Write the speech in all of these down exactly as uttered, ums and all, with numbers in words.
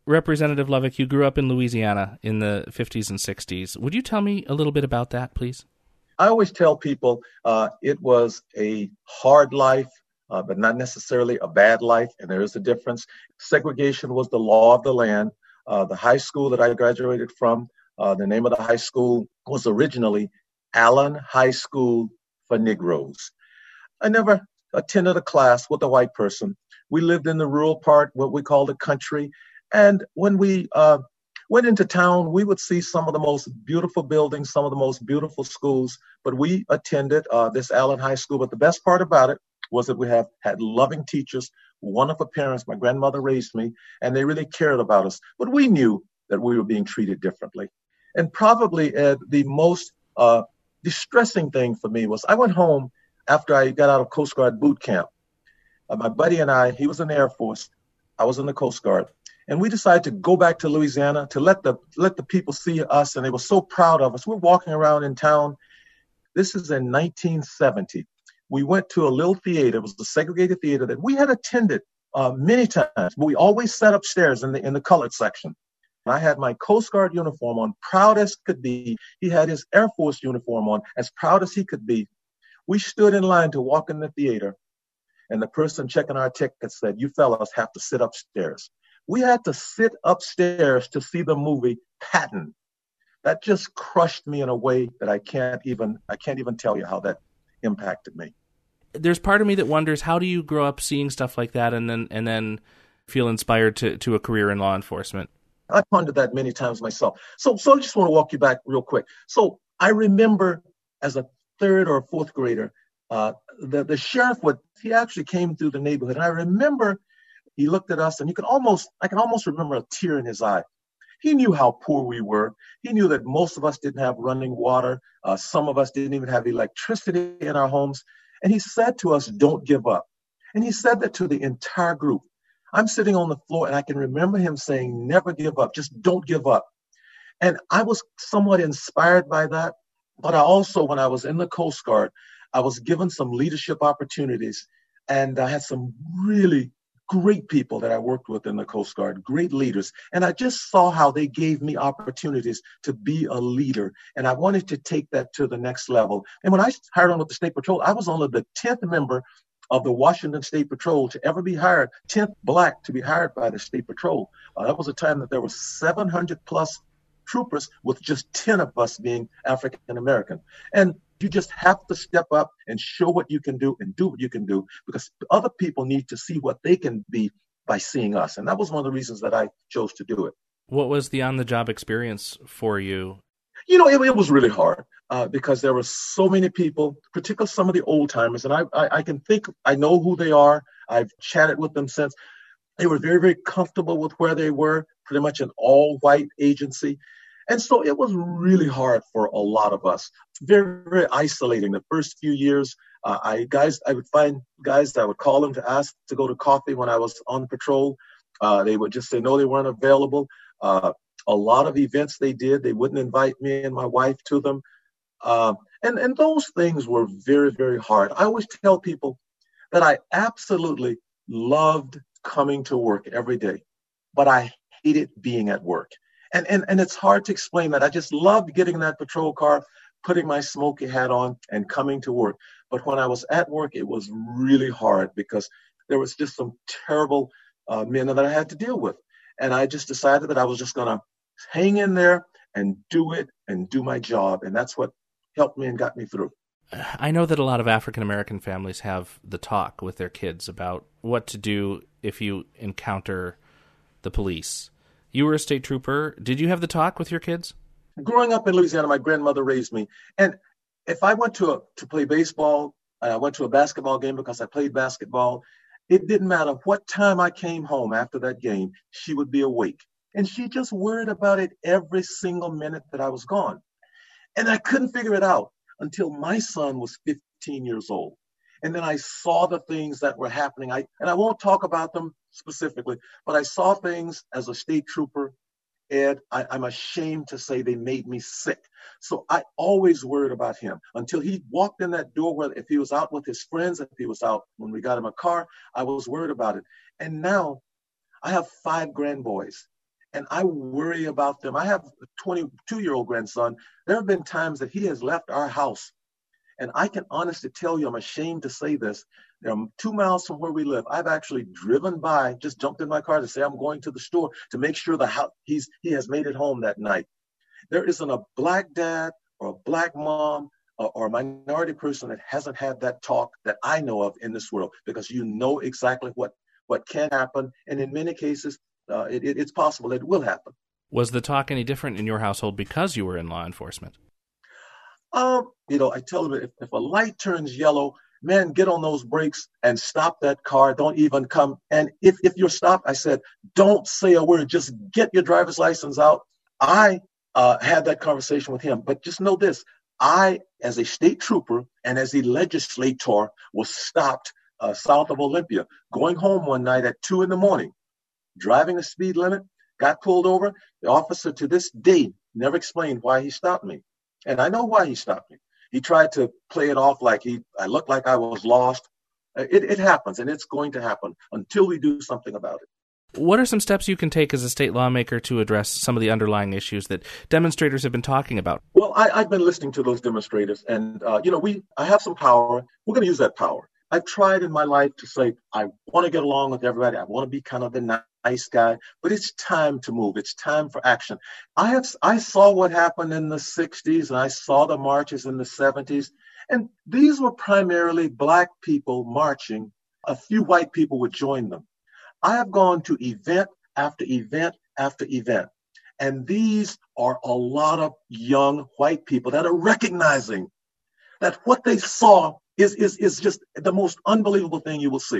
Representative Lovick, you grew up in Louisiana in the fifties and sixties. Would you tell me a little bit about that, please? I always tell people uh, it was a hard life, uh, but not necessarily a bad life, and there is a difference. Segregation was the law of the land. Uh, the high school that I graduated from, uh, the name of the high school was originally Allen High School for Negroes. I never attended a class with a white person. We lived in the rural part, what we call the country, and when we uh, went into town, we would see some of the most beautiful buildings, some of the most beautiful schools, but we attended uh, this Allen High School. But the best part about it was that we have had loving teachers, wonderful parents. My grandmother raised me, and they really cared about us. But we knew that we were being treated differently. And probably uh, the most uh, distressing thing for me was I went home after I got out of Coast Guard boot camp. Uh, my buddy and I, he was in the Air Force, I was in the Coast Guard. And we decided to go back to Louisiana to let the let the people see us, and they were so proud of us. We're walking around in town. This is in nineteen seventy. We went to a little theater. It was the segregated theater that we had attended uh, many times, but we always sat upstairs in the in the colored section. And I had my Coast Guard uniform on, proud as could be. He had his Air Force uniform on, as proud as he could be. We stood in line to walk in the theater, and the person checking our tickets said, "You fellas have to sit upstairs." We had to sit upstairs to see the movie Patton. That just crushed me in a way that I can't even I can't even tell you how that impacted me. There's part of me that wonders, how do you grow up seeing stuff like that and then and then feel inspired to, to a career in law enforcement? I pondered that many times myself. So so I just want to walk you back real quick. So I remember as a third or fourth grader, uh, the, the sheriff would he actually came through the neighborhood. And I remember he looked at us, and you can almost, I can almost remember a tear in his eye. He knew how poor we were. He knew that most of us didn't have running water. Uh, some of us didn't even have electricity in our homes. And he said to us, "Don't give up." And he said that to the entire group. I'm sitting on the floor, and I can remember him saying, "Never give up. Just don't give up." And I was somewhat inspired by that. But I also, when I was in the Coast Guard, I was given some leadership opportunities, and I had some really great people that I worked with in the Coast Guard, great leaders. And I just saw how they gave me opportunities to be a leader. And I wanted to take that to the next level. And when I hired on with the State Patrol, I was only the tenth member of the Washington State Patrol to ever be hired, tenth Black to be hired by the State Patrol. Uh, that was a time that there were seven hundred plus troopers, with just ten of us being African American. And you just have to step up and show what you can do and do what you can do, because other people need to see what they can be by seeing us. And that was one of the reasons that I chose to do it. What was the on-the-job experience for you? You know, it, it was really hard uh, because there were so many people, particularly some of the old timers. And I, I, I can think, I know who they are. I've chatted with them since. They were very, very comfortable with where they were, pretty much an all-white agency. And so it was really hard for a lot of us. Very, very isolating. The first few years, uh, I guys, I would find guys that I would call them to ask to go to coffee when I was on patrol. Uh, they would just say no, they weren't available. Uh, a lot of events they did, they wouldn't invite me and my wife to them. Uh, and, and those things were very, very hard. I always tell people that I absolutely loved coming to work every day, but I hated being at work. And, and and it's hard to explain that. I just loved getting in that patrol car, putting my smoky hat on, and coming to work. But when I was at work, it was really hard because there was just some terrible uh, men that I had to deal with. And I just decided that I was just going to hang in there and do it and do my job. And that's what helped me and got me through. I know that a lot of African-American families have the talk with their kids about what to do if you encounter the police. You were a state trooper. Did you have the talk with your kids? Growing up in Louisiana, my grandmother raised me. And if I went to a, to play baseball, I went to a basketball game because I played basketball, it didn't matter what time I came home after that game, she would be awake. And she just worried about it every single minute that I was gone. And I couldn't figure it out until my son was fifteen years old. And then I saw the things that were happening. I and I won't talk about them specifically, but I saw things as a state trooper, Ed, I, I'm ashamed to say they made me sick. So I always worried about him until he walked in that door, where if he was out with his friends, if he was out when we got him a car, I was worried about it. And now I have five grandboys. and I worry about them. I have a twenty-two-year-old grandson. There have been times that he has left our house, and I can honestly tell you, I'm ashamed to say this, there are two miles from where we live. I've actually driven by, just jumped in my car to say I'm going to the store to make sure the house, he's, he has made it home that night. There isn't a black dad or a black mom or, or a minority person that hasn't had that talk that I know of in this world, because you know exactly what, what can happen. And in many cases, uh, it, it, it's possible that it will happen. Was the talk any different in your household because you were in law enforcement? Um, you know, I tell them, if, if a light turns yellow, man, get on those brakes and stop that car. Don't even come. And if, if you're stopped, I said, don't say a word. Just get your driver's license out. I uh, had that conversation with him. But just know this. I, as a state trooper and as a legislator, was stopped uh, south of Olympia, going home one night at two in the morning, driving the speed limit, got pulled over. The officer to this day never explained why he stopped me. And I know why he stopped me. He tried to play it off like he, I looked like I was lost. It, it happens, and it's going to happen until we do something about it. What are some steps you can take as a state lawmaker to address some of the underlying issues that demonstrators have been talking about? Well, I, I've been listening to those demonstrators, and, uh, you know, we, I have some power. We're going to use that power. I've tried in my life to say, I want to get along with everybody. I want to be kind of the nice guy, but it's time to move. It's time for action. I have, I saw what happened in the sixties, and I saw the marches in the seventies, and these were primarily Black people marching. A few white people would join them. I have gone to event after event after event, and these are a lot of young white people that are recognizing that what they saw is, is, is just the most unbelievable thing you will see.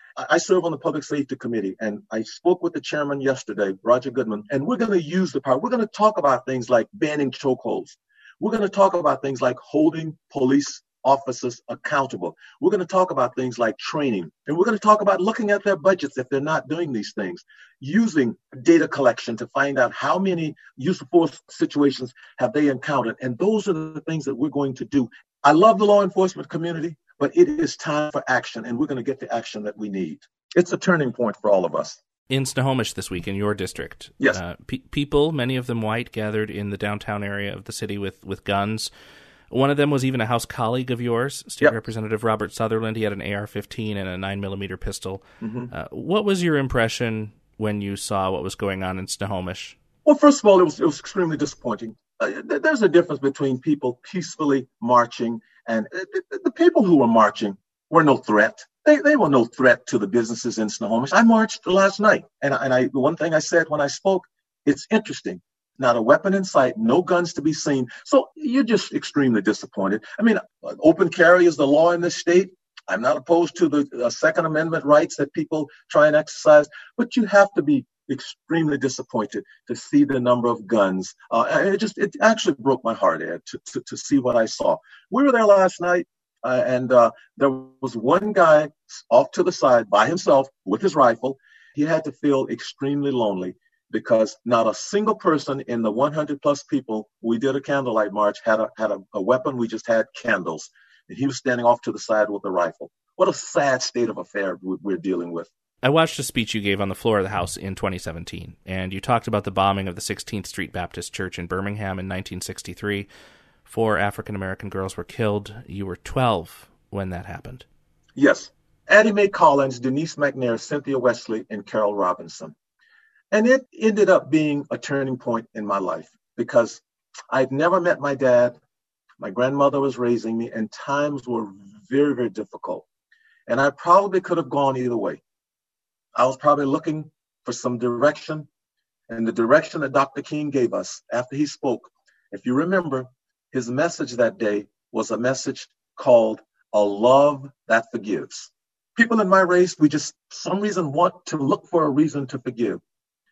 I serve on the Public Safety Committee, and I spoke with the chairman yesterday, Roger Goodman, and we're going to use the power. We're going to talk about things like banning chokeholds. We're going to talk about things like holding police officers accountable. We're going to talk about things like training, and we're going to talk about looking at their budgets if they're not doing these things, using data collection to find out how many use of force situations have they encountered. And those are the things that we're going to do. I love the law enforcement community, but it is time for action, and we're going to get the action that we need. It's a turning point for all of us. In Snohomish this week, in your district, yes, uh, pe- people, many of them white, gathered in the downtown area of the city with, with guns. One of them was even a House colleague of yours, State yep. Representative Robert Sutherland. He had an A R fifteen and a nine millimeter pistol. Mm-hmm. Uh, what was your impression when you saw what was going on in Snohomish? Well, first of all, it was, it was extremely disappointing. Uh, there's a difference between people peacefully marching, and the, the people who were marching were no threat. They they were no threat to the businesses in Snohomish. I marched last night, and, and I the one thing I said when I spoke, it's interesting. Not a weapon in sight, no guns to be seen. So you're just extremely disappointed. I mean, open carry is the law in this state. I'm not opposed to the uh, Second Amendment rights that people try and exercise, but you have to be extremely disappointed to see the number of guns. Uh, it just, it actually broke my heart, Ed, to, to, to see what I saw. We were there last night, uh, and uh, there was one guy off to the side by himself with his rifle. He had to feel extremely lonely because not a single person in the one hundred plus people we did a candlelight march had a, had a, a weapon. We just had candles. And he was standing off to the side with a rifle. What a sad state of affair we're dealing with. I watched a speech you gave on the floor of the House in twenty seventeen, and you talked about the bombing of the sixteenth Street Baptist Church in Birmingham in nineteen sixty-three. Four African-American girls were killed. You were twelve when that happened. Yes. Addie Mae Collins, Denise McNair, Cynthia Wesley, and Carol Robinson. And it ended up being a turning point in my life because I'd never met my dad. My grandmother was raising me, and times were very, very difficult. And I probably could have gone either way. I was probably looking for some direction, and the direction that Doctor King gave us after he spoke, if you remember, his message that day was a message called A Love That Forgives. People in my race, we just, for some reason, want to look for a reason to forgive.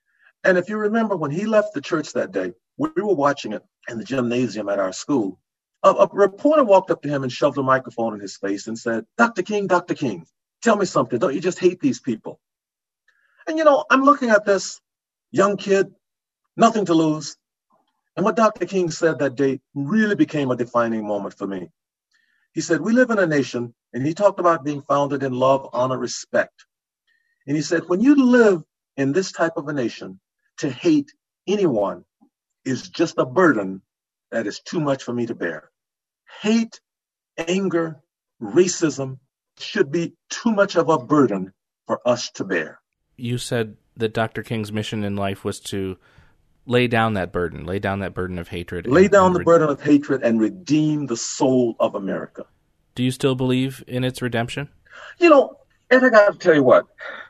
And if you remember, when he left the church that day, we were watching it in the gymnasium at our school. A, a reporter walked up to him and shoved a microphone in his face and said, Doctor King, Doctor King, tell me something. Don't you just hate these people? And, you know, I'm looking at this young kid, nothing to lose. And what Doctor King said that day really became a defining moment for me. He said, we live in a nation, and he talked about being founded in love, honor, respect. And he said, when you live in this type of a nation, to hate anyone is just a burden that is too much for me to bear. Hate, anger, racism should be too much of a burden for us to bear. You said that Doctor King's mission in life was to lay down that burden, lay down that burden of hatred. Lay and, down and the re- burden of hatred and redeem the soul of America. Do you still believe in its redemption? You know, and I got to tell you what,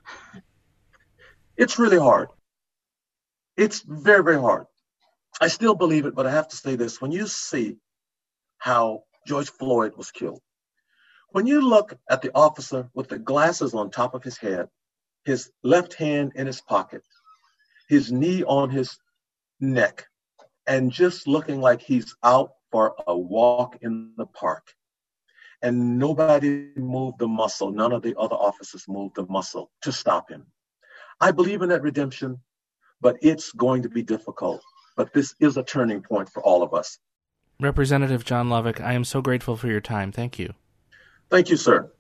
it's really hard. It's very, very hard. I still believe it, but I have to say this. When you see how George Floyd was killed, when you look at the officer with the glasses on top of his head, his left hand in his pocket, his knee on his neck, and just looking like he's out for a walk in the park, and nobody moved the muscle, none of the other officers moved the muscle to stop him. I believe in that redemption, but it's going to be difficult. But this is a turning point for all of us. Representative Jon Lovick, I am so grateful for your time. Thank you. Thank you, sir.